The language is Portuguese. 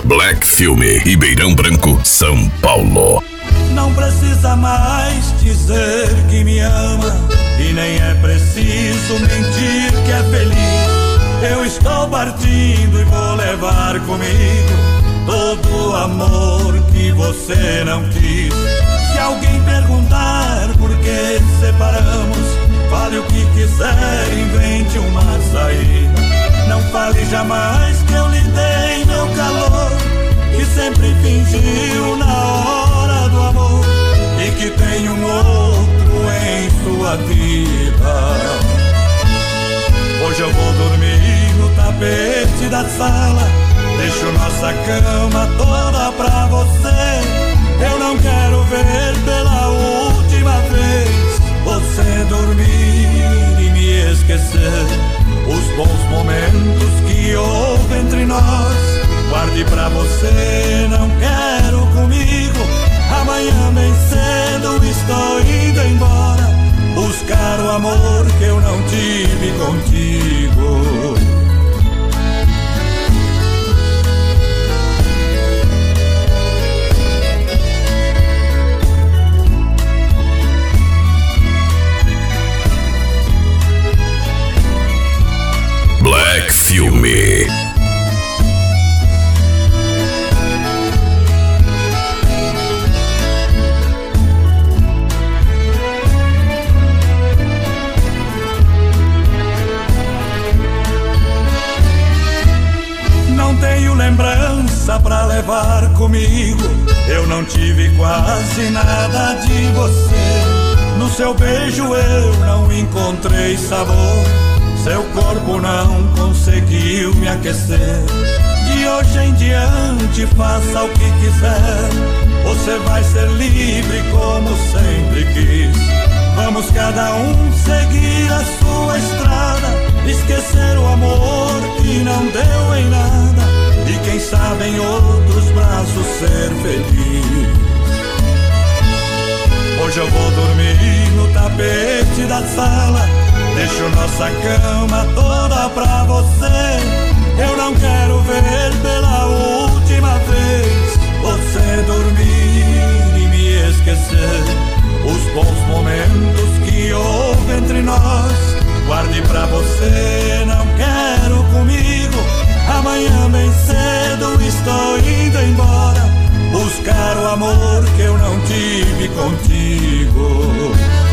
Black Filme, Ribeirão Branco, São Paulo. Não precisa mais dizer que me ama, e nem é preciso mentir que é feliz. Eu estou partindo e vou levar comigo todo o amor que você não quis. Se alguém perguntar por que separamos, fale o que quiser, invente uma saída. Não fale jamais que eu lhe dei meu calor, que sempre fingiu na hora do amor, e que tem um outro em sua vida. Hoje eu vou dormir no tapete da sala, deixo nossa cama toda pra você. Eu não quero ver pela última vez você dormir e me esquecer. Os bons momentos que houve entre nós, guarde pra você, não quero comigo. Amanhã bem cedo estou indo embora, buscar o amor que eu não tive contigo. Black Filme. Não tenho lembrança pra levar comigo, eu não tive quase nada de você. No seu beijo eu não encontrei sabor, seu corpo não conseguiu me aquecer. De hoje em diante faça o que quiser, você vai ser livre como sempre quis. Vamos cada um seguir a sua estrada, esquecer o amor que não deu em nada, e quem sabe em outros braços ser feliz. Hoje eu vou dormir no tapete da sala, deixo nossa cama toda pra você. Eu não quero ver pela última vez você dormir e me esquecer. Os bons momentos que houve entre nós, guarde pra você, não quero comigo. Amanhã bem cedo estou indo embora, buscar o amor que eu não tive contigo.